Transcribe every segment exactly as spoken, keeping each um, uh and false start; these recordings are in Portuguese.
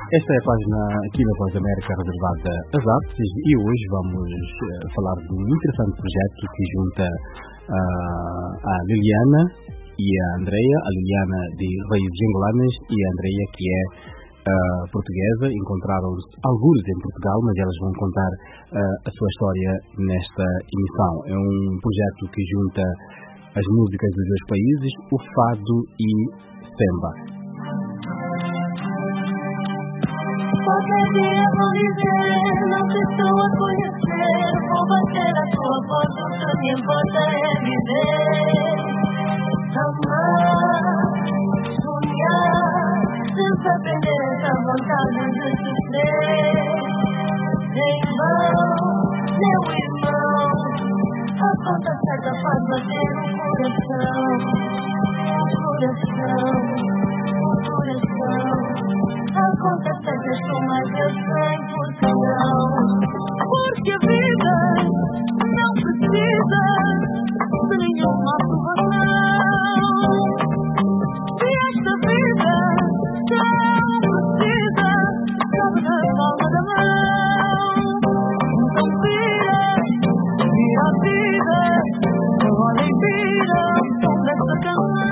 Esta é a página aqui da Voz da América reservada às artes e hoje vamos uh, falar de um interessante projeto que junta uh, a Liliana e a Andreia, a Liliana de raízes angolanas e a Andreia que é uh, portuguesa. Encontraram-se alguns em Portugal, mas elas vão contar uh, a sua história nesta emissão. É um projeto que junta as músicas dos dois países, o fado e samba. Qualquer dia vou dizer, não te estou a conhecer, vou bater a tua porta, o que me importa é viver. Amar, sonhar, desaprender a vontade de sofrer. Irmão, meu irmão, a conta certa faz bater o coração, o coração, o coração. A conta certa estou mais eu sem Portugal. Porque a vida não precisa de nenhuma aprovação. E esta vida não precisa cabe na palma da mão. Então vira, vira a vida, olha e vira o som desta canção.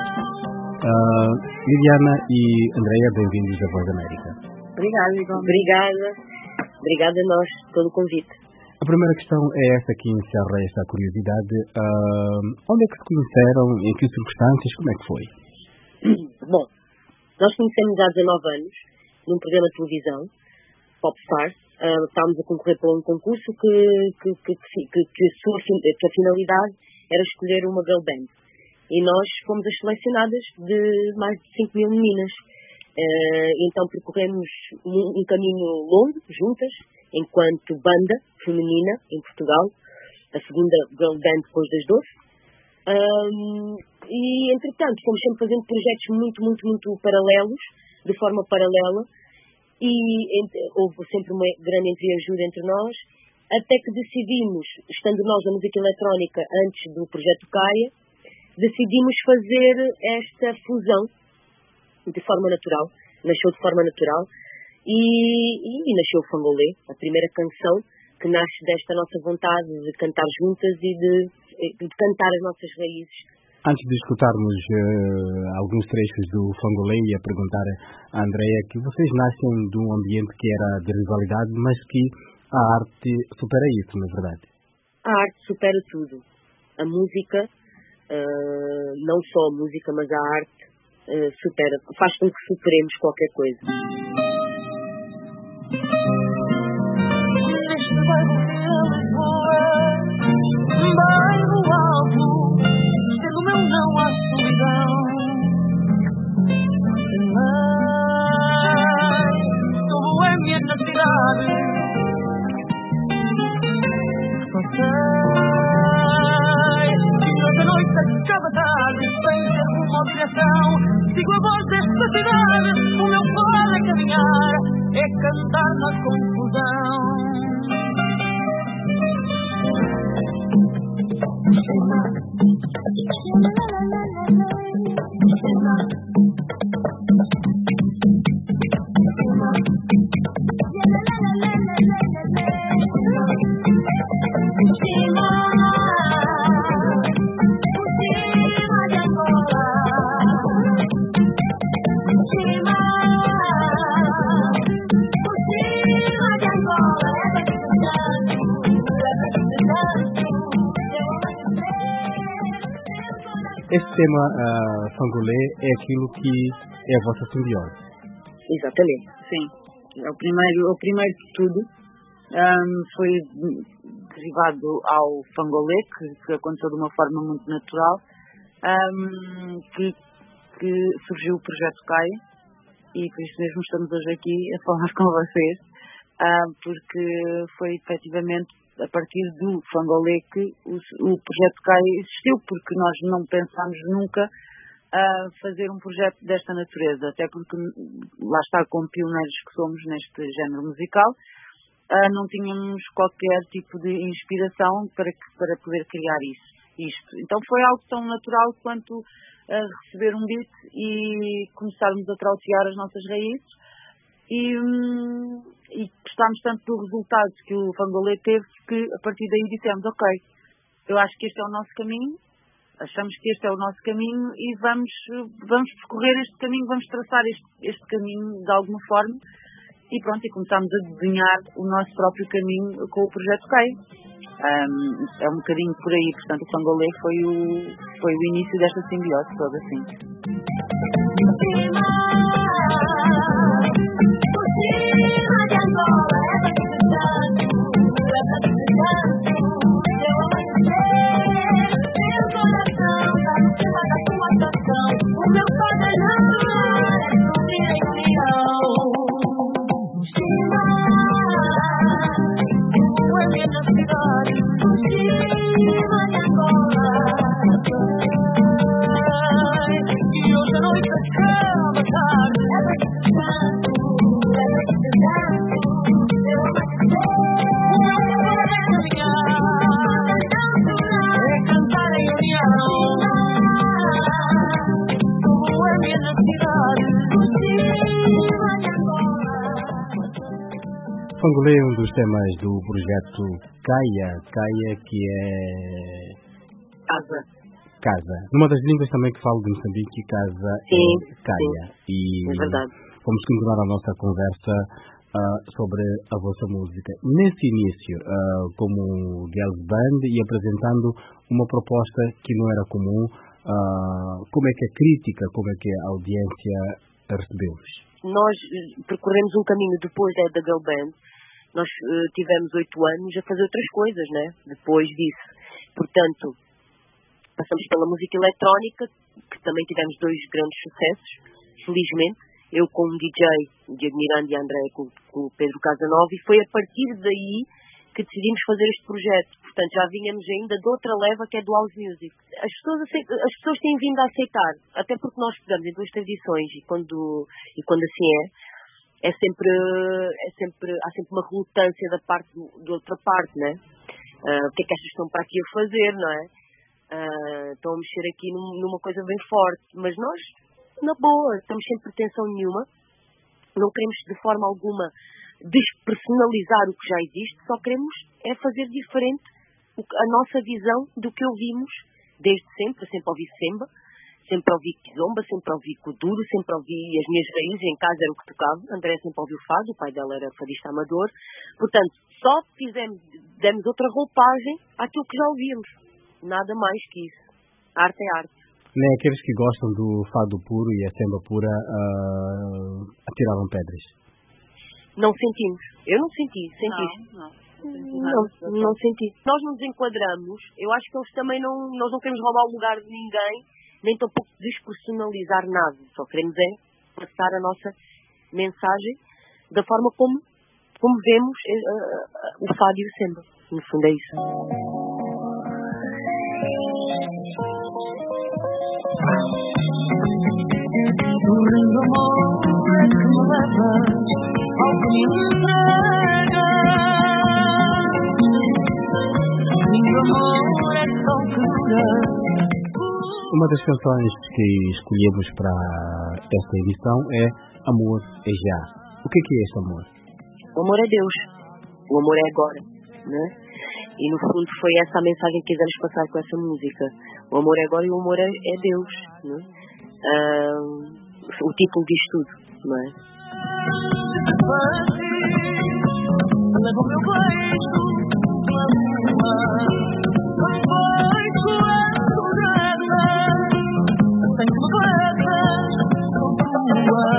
Uh, Liliana e Andreia, bem-vindos à Voz da América. Obrigada, Igor. Obrigada. Obrigada a nós pelo convite. A primeira questão é esta que encerra esta curiosidade. Uh, onde é que se conheceram? Em que circunstâncias? Como é que foi? Bom, nós conhecemos há dezanove anos num programa de televisão, Popstar. Uh, estávamos a concorrer para um concurso que, que, que, que, que, que, a sua, que a finalidade era escolher uma girl band. E nós fomos as selecionadas de mais de cinco mil meninas. Uh, então percorremos um, um caminho longo, juntas, enquanto banda feminina em Portugal, a segunda girl band depois das doze. Um, e, entretanto, fomos sempre fazendo projetos muito, muito, muito paralelos, de forma paralela, e entre, houve sempre uma grande entreajuda entre nós, até que decidimos, estando nós na música eletrónica antes do projeto Caia, decidimos fazer esta fusão de forma natural, nasceu de forma natural e, e, e nasceu o Fangolê, a primeira canção que nasce desta nossa vontade de cantar juntas e de, de cantar as nossas raízes. Antes de escutarmos uh, alguns trechos do Fangolê, ia perguntar a Andreia que vocês nascem de um ambiente que era de rivalidade, mas que a arte supera isso, na verdade. A arte supera tudo. A música, Uh, não só a música, mas a arte uh, supera, faz com que superemos qualquer coisa. Neste bairro de Lisboa, bairro alto, sendo meu não à solidão. Mas sou boêmia na cidade, só sei a noite a cada tarde, sem ter uma obrigação, sigo a voz desta cidade, o meu fado é caminhar, é cantar na confusão. Este tema, uh, Fangolê, é aquilo que é a vossa simbiose. Exatamente. Sim. O primeiro, o primeiro de tudo um, foi derivado ao Fangolê, que, que aconteceu de uma forma muito natural, um, que, que surgiu o projeto Caia, e por isso mesmo estamos hoje aqui a falar com vocês, uh, porque foi efetivamente a partir do Fangolê que o, o projeto Caia existiu, porque nós não pensámos nunca a fazer um projeto desta natureza, até porque lá está, como pioneiros que somos neste género musical, uh, não tínhamos qualquer tipo de inspiração para, que, para poder criar isso, isto. Então foi algo tão natural quanto uh, receber um beat e começarmos a trautear as nossas raízes e, hum, e gostámos tanto do resultado que o Fangolê teve que a partir daí dissemos, ok, eu acho que este é o nosso caminho, achamos que este é o nosso caminho e vamos, vamos percorrer este caminho, vamos traçar este, este caminho de alguma forma e pronto, e começámos a desenhar o nosso próprio caminho com o projeto C A I. Um, é um bocadinho por aí, portanto o Fangolê foi o, foi o início desta simbiose toda, assim. Fangolê é um dos temas do projeto Caia, Caia que é... Casa. Casa. Numa das línguas também que falo de Moçambique, casa sim, é Caia. Sim. E é verdade. vamos continuar a nossa conversa uh, sobre a vossa música. Nesse início, uh, como Girls Band e apresentando uma proposta que não era comum, uh, como é que a crítica, como é que a audiência recebeu-vos? Nós percorremos um caminho depois da, da Girl Band. Nós uh, tivemos oito anos a fazer outras coisas, né? Depois disso. Portanto, passamos pela música eletrónica, que também tivemos dois grandes sucessos, felizmente. Eu como D J, Diego Miranda e a Andréia com, com o Pedro Casanova, e foi a partir daí que decidimos fazer este projeto. Portanto, já vínhamos ainda de outra leva, que é do House Music. As pessoas, aceitam, as pessoas têm vindo a aceitar, até porque nós pegamos em duas tradições, e quando, e quando assim é, é sempre, é sempre, há sempre uma relutância da parte do, da outra parte, né? Uh, o que é que estas estão para aqui a fazer, não é? Uh, estão a mexer aqui num, numa coisa bem forte, mas nós, na boa, estamos sem pretensão nenhuma, não queremos de forma alguma despersonalizar o que já existe, só queremos é fazer diferente a nossa visão do que ouvimos desde sempre. Eu sempre ouvi Semba, sempre ouvi Kizomba, sempre ouvi Kuduro, sempre ouvi as minhas raízes, em casa era o que tocava. André sempre ouviu fado, o pai dela era fadista amador. Portanto, só fizemos, demos outra roupagem àquilo que já ouvíamos. Nada mais que isso. Arte é arte. Nem aqueles que gostam do fado puro e a semba pura uh, atiravam pedras? Não sentimos. Eu não senti. Sentiste? Não, não. Não, não senti. Nós nos enquadramos. Eu acho que eles também não... Nós não queremos roubar o lugar de ninguém, nem tampouco despersonalizar nada. Só queremos é passar a nossa mensagem da forma como, como vemos uh, uh, o fado e o semba. No fundo é isso. Uma das canções que escolhemos para esta edição é Amor é Já. O que é, que é este amor? O amor é Deus. O amor é agora, né? E no fundo foi essa a mensagem que quisemos passar com essa música. O amor é agora e o amor é, é Deus, né? Uh, o título diz tudo, não é? Leva o meu beijo, tua lua, vai coando nada, sem que me levas, continua.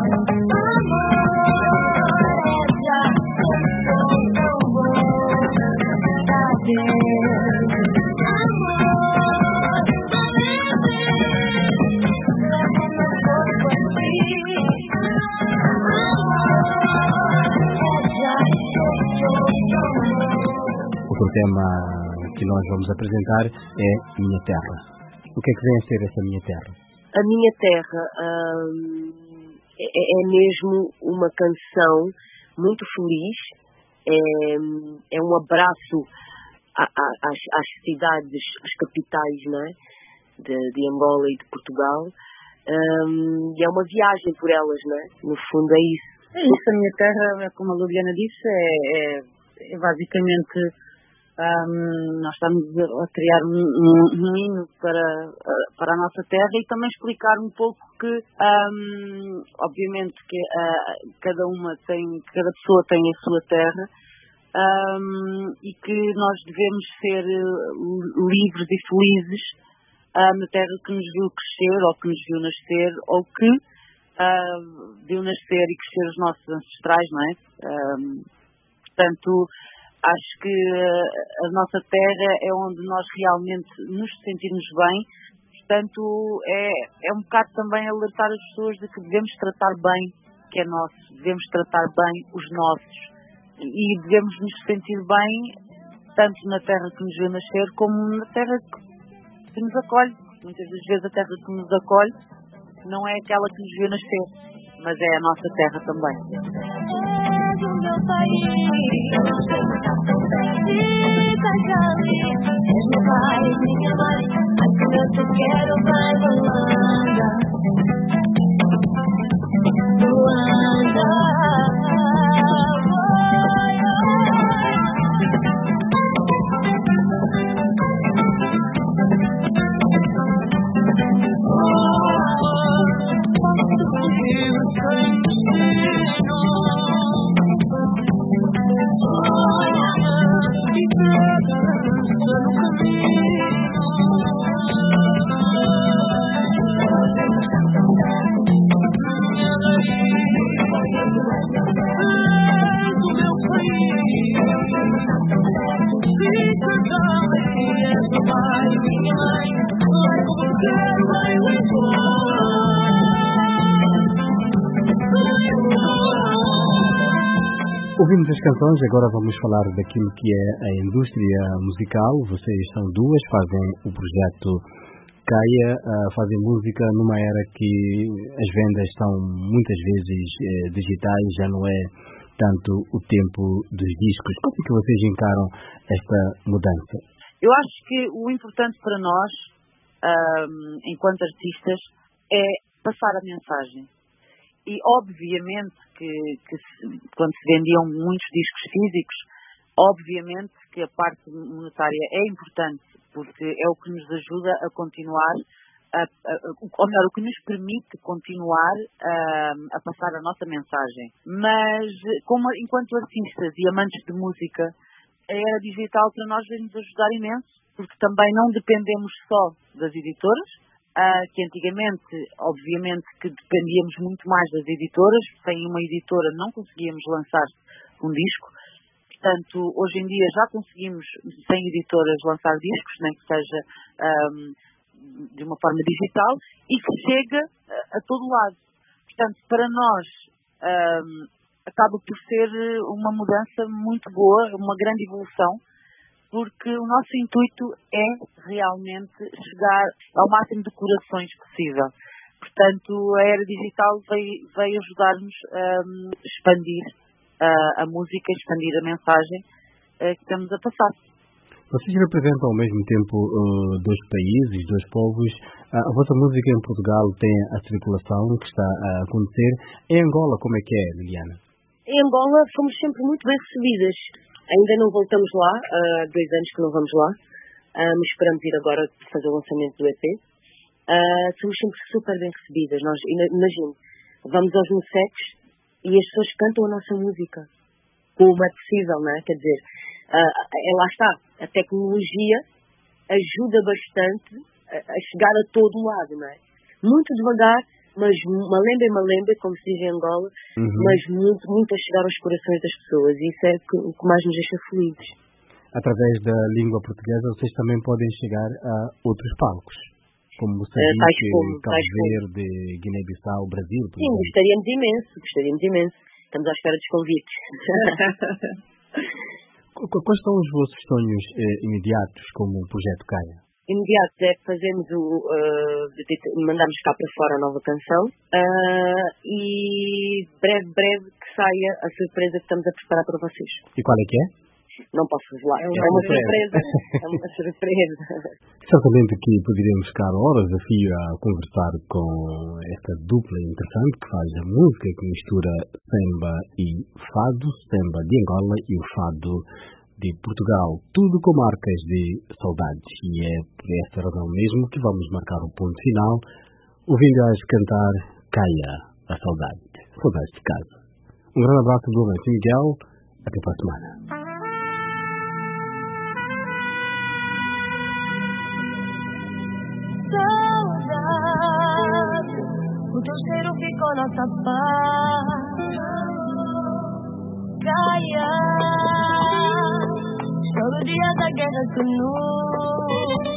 O tema que nós vamos apresentar é Minha Terra. O que é que vem a ser essa Minha Terra? A Minha Terra hum, é, é mesmo uma canção muito feliz, é, é um abraço a, a, às, às cidades, às capitais, não é? de, de Angola e de Portugal, hum, e é uma viagem por elas, não é? No fundo é isso. É isso, a minha terra, como a Liliana disse, é, é, é basicamente um, nós estamos a criar um, um, um hino para, para a nossa terra e também explicar um pouco que, um, obviamente, que uh, cada uma tem, cada pessoa tem a sua terra um, e que nós devemos ser uh, livres e felizes uh, na terra que nos viu crescer ou que nos viu nascer ou que Uh, viu nascer e crescer os nossos ancestrais, não é? Um, portanto, acho que a nossa terra é onde nós realmente nos sentimos bem. Portanto, é, é um bocado também alertar as pessoas de que devemos tratar bem o que é nosso, devemos tratar bem os nossos e devemos nos sentir bem tanto na terra que nos viu nascer como na terra que nos acolhe. Muitas das vezes a terra que nos acolhe não é aquela que nos viu nascer, mas é a nossa terra também. É do meu país, és meu pai, minha mãe, a como eu te quero, vai Luanda, Luanda. Ouvimos as canções, agora vamos falar daquilo que é a indústria musical. Vocês são duas, fazem o projeto Caia, fazem música numa era que as vendas são muitas vezes eh, digitais, já não é tanto o tempo dos discos. Como é que vocês encaram esta mudança? Eu acho que o importante para nós, um, enquanto artistas, é passar a mensagem. E, obviamente, que, que se, quando se vendiam muitos discos físicos, obviamente que a parte monetária é importante, porque é o que nos ajuda a continuar, a, a, ou melhor, o que nos permite continuar a, a passar a nossa mensagem. Mas, como enquanto artistas e amantes de música, a era digital para nós vai nos ajudar imenso, porque também não dependemos só das editoras, Uh, que antigamente, obviamente, que dependíamos muito mais das editoras. Sem uma editora não conseguíamos lançar um disco. Portanto, hoje em dia já conseguimos, sem editoras, lançar discos, nem que seja um, de uma forma digital, e que chega a, a todo lado. Portanto, para nós, um, acaba por ser uma mudança muito boa, uma grande evolução, porque o nosso intuito é realmente chegar ao máximo de corações possível. Portanto, a era digital veio, veio ajudar-nos a um, expandir uh, a música, expandir a mensagem uh, que estamos a passar. Vocês representam ao mesmo tempo uh, dois países, dois povos. Uh, a vossa música em Portugal tem a circulação que está a acontecer. Em Angola, como é que é, Liliana? Em Angola fomos sempre muito bem recebidas. Ainda não voltamos lá, há dois anos que não vamos lá, um, esperamos ir agora fazer o lançamento do E P. Uh, somos sempre super bem recebidas. Nós, imagine, vamos aos musecs e as pessoas cantam a nossa música, como é possível, não é? Quer dizer, uh, é, lá está, a tecnologia ajuda bastante a, a chegar a todo lado, não é? Muito devagar, mas malembe, malembe, como se diz em Angola, uhum. mas muito, muito a chegar aos corações das pessoas. E isso é que, o que mais nos deixa felizes. Através da língua portuguesa, vocês também podem chegar a outros palcos, como Moçambique, uh, Cabo Verde, Guiné-Bissau, Brasil. Sim, exemplo. gostaríamos imenso, gostaríamos imenso. Estamos à espera dos convites. Quais são os vossos sonhos eh, imediatos como o Projeto Caia? Imediato é fazermos o uh, mandarmos cá para fora a nova canção uh, e breve, breve que saia a surpresa que estamos a preparar para vocês. E qual é que é? não posso revelar. É uma, uma é uma surpresa. É uma surpresa. Certamente aqui poderíamos ficar horas a fio a conversar com esta dupla interessante que faz a música que mistura samba e fado, samba de Angola e o fado de Portugal, tudo com marcas de saudades. E é por esta razão mesmo que vamos marcar o ponto final, ouvindo-as cantar Caia a Saudade, Saudades de Casa. Um grande abraço do Lourenço Miguel, até para a semana. Saudade, o teu cheiro ficou nossa paz. Caia, todo dia da guerra que nos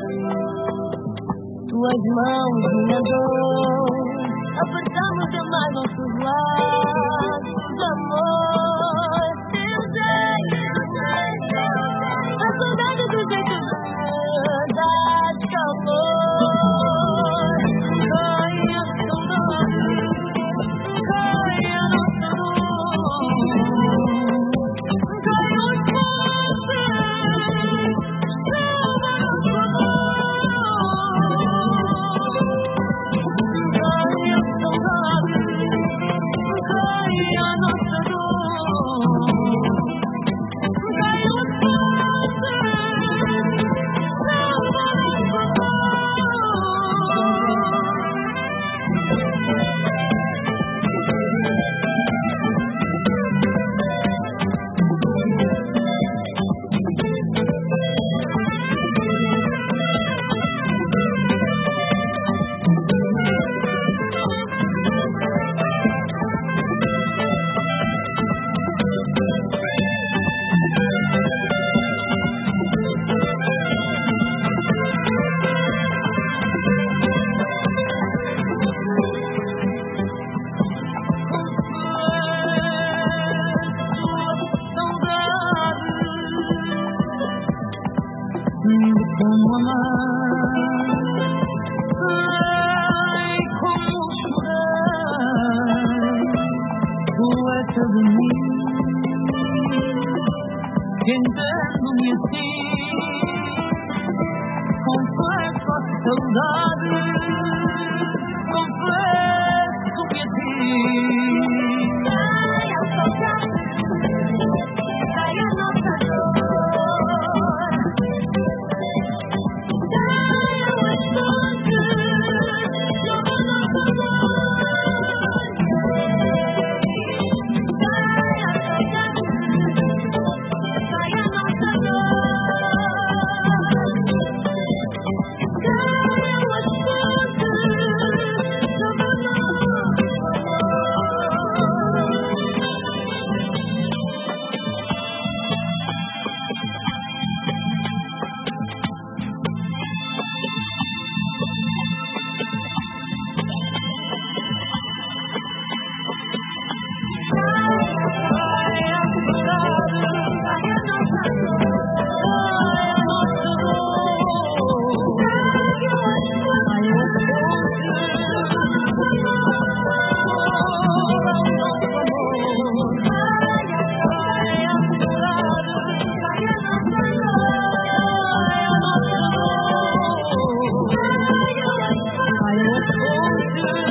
tuas mãos, minha dor, apertamos demais nossos laços, amor. Eu sei, eu sei, a saudade do jeito de dar calor. Caia, saudade, caia nossa dor, caia os postes, salva nosso amor. Caia, saudade, caia nossa dor, caia os postes, salva nosso amor. Como amar, ai, como chorar, poeta de mim, cantando-me assim, confesso a saudade, confesso-me a ti. Ai, a saudade, ai, a nossa dor. I